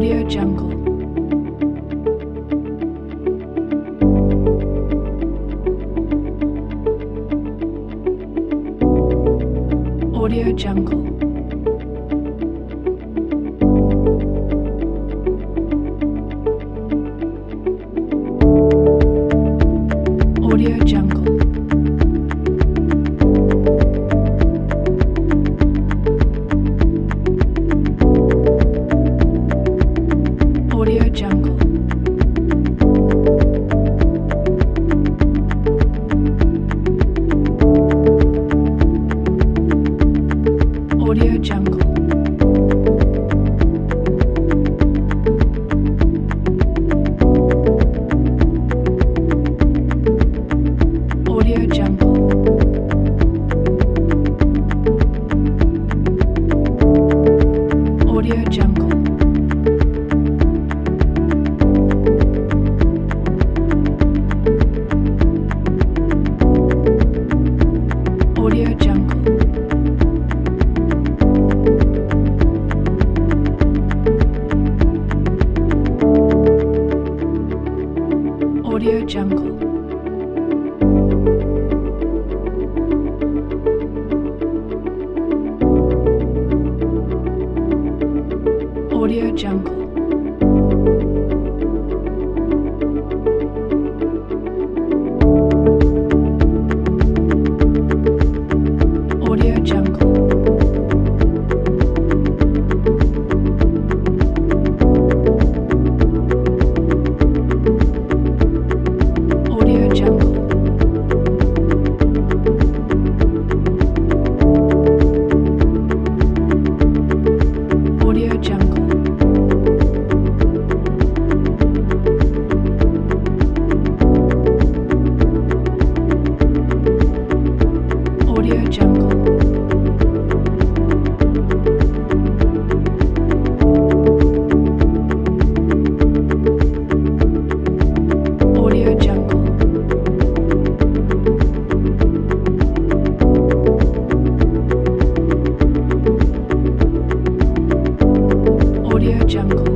Audio Jungle. Audio Jungle. Audio Jungle. Audio Jungle. Audio Jungle. Audio Jungle. Audio Jungle. Audio Jungle. Audio Jungle. Audio Jungle. Audio Jungle. Audio Jungle. Audio Jungle. Audio Jungle. Audio Jungle. Audio Jungle.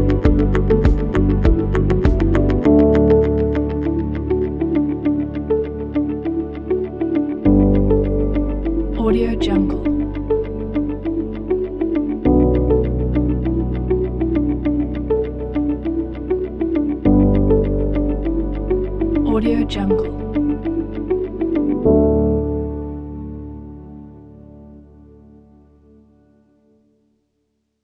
Audio Jungle. Audio Jungle.